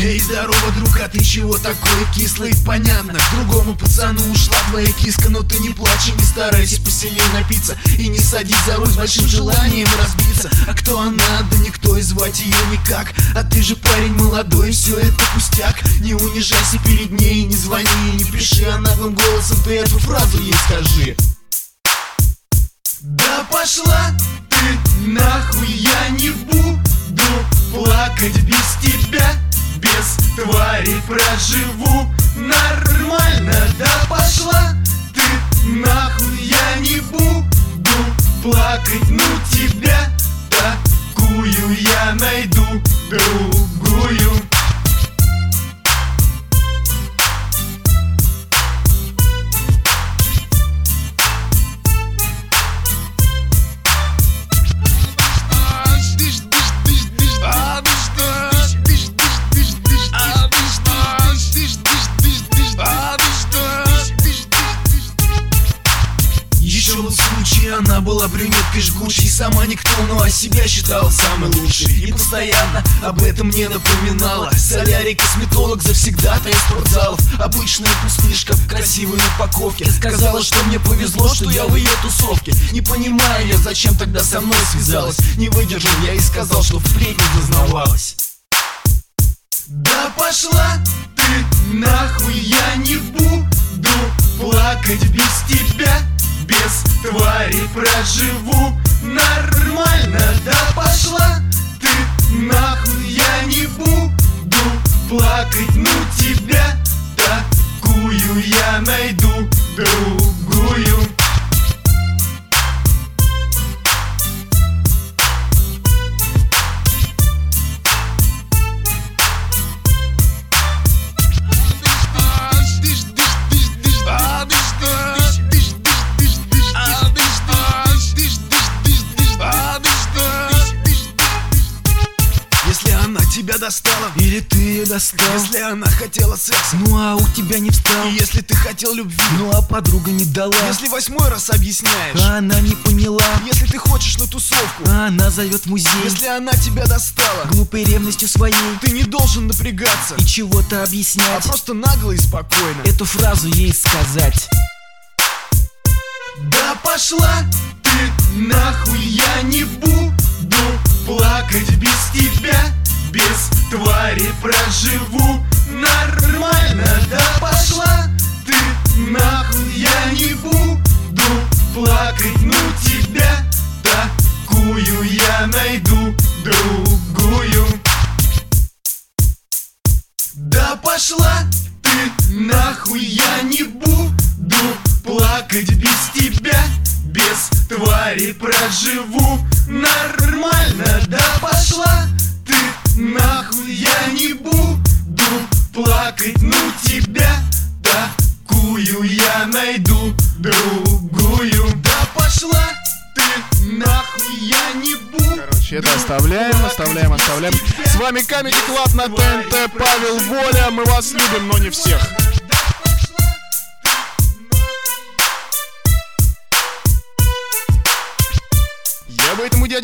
Эй, здорово, друг, а ты чего такой кислый? Понятно, к другому пацану ушла твоя киска. Но ты не плачь и не старайся посильнее напиться, и не садись за руль с большим желанием разбиться. А кто она? Да никто, и звать ее никак. А ты же парень молодой, все это пустяк. Не унижайся перед ней, не звони и не пиши, а наглым голосом ты эту фразу ей скажи: да пошла ты нахуй, я не буду плакать без тебя. Без твари проживу нормально. Да пошла ты нахуй, я не буду плакать. Ну тебя такую я найду другую. Она была брюнеткой жгучей, сама никто, но о себя считала самой лучшей. И постоянно об этом мне напоминала. Солярий, косметолог, завсегдатая из спортзалов. Обычная пустышка в красивой упаковке. Сказала, что мне повезло, что я в ее тусовке. Не понимаю я, зачем тогда со мной связалась. Не выдержал я и сказал, что впредь не дознавалась. Да пошла ты нахуй, я не буду плакать без тебя. Без твари проживу нормально. Да пошла ты нахуй, я не буду плакать. Ну тебя такую я найду другую. Тебя достала, или ты ее достал? Если она хотела секса, ну а у тебя не встал. И если ты хотел любви, ну а подруга не дала. Если 8-й раз объясняешь, а она не поняла. Если ты хочешь на тусовку, а она зовет в музей. Если она тебя достала глупой ревностью своей, ты не должен напрягаться и чего-то объяснять, а просто нагло и спокойно эту фразу ей сказать: да пошла ты нахуй, я не буду плакать без тебя. Без твари проживу нормально. Да пошла ты нахуй, я не буду плакать. Ну тебя такую я найду другую. Да пошла ты нахуй, я не буду плакать без тебя. Без твари проживу нормально. Да пошла ты нахуй, я не буду плакать. Ну тебя такую я найду другую. Да пошла ты нахуй, я не буду. Короче, это оставляем. С вами Comedy Club на ТНТ, Павел Воля. Мы вас любим, но не всех. Я бы этому дяде